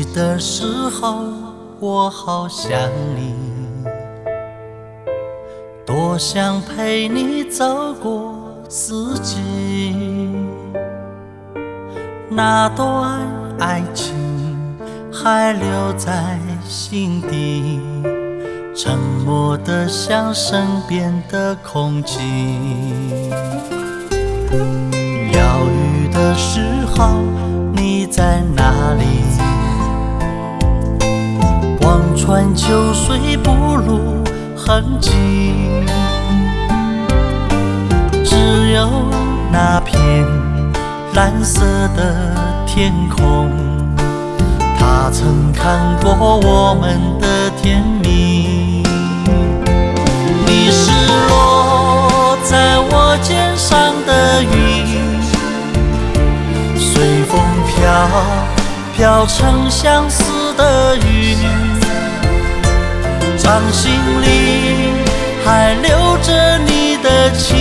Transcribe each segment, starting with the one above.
的时候，我好想你，多想陪你走过四季。那段爱情还留在心底，沉默得像身边的空气。要雨的时候，你在哪里？望穿秋水不露痕迹，只有那片蓝色的天空，它曾看过我们的甜蜜。你是落在我肩上的云，随风飘成相思的雨，掌心里还留着你的情，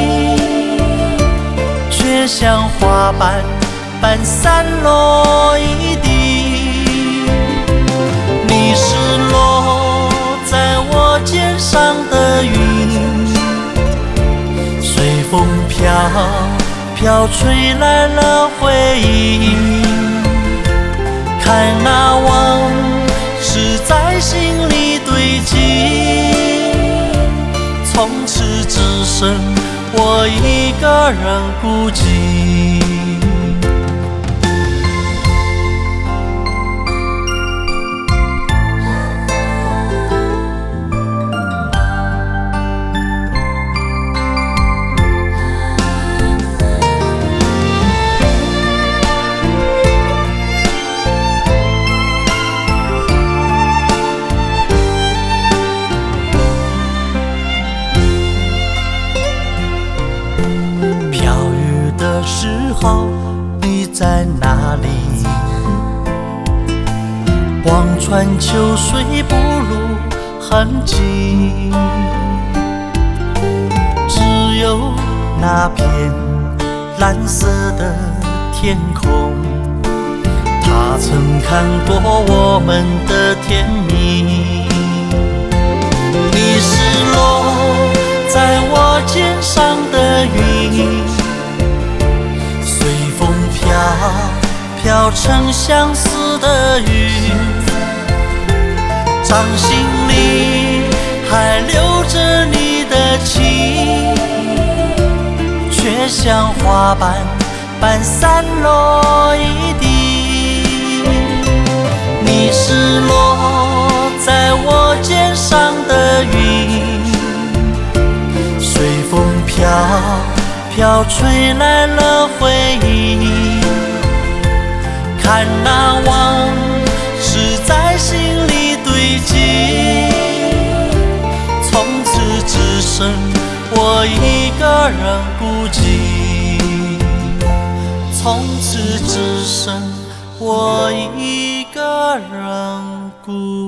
却像花瓣般散落一地。你是落在我肩上的云，随风飘吹来了回忆。看那往事在心里堆积，从此只剩我一个人孤寂。时候你在哪里？望穿秋水不露痕迹，只有那片蓝色的天空，它曾看过我们的甜蜜。你是落在我肩上的云，飘成相思的雨，掌心里还留着你的情，却像花瓣般散落一地。你是落在我肩上的云，随风飘吹来了回忆。看那往事在心里堆积，从此只剩我一个人孤寂，从此只剩我一个人孤寂。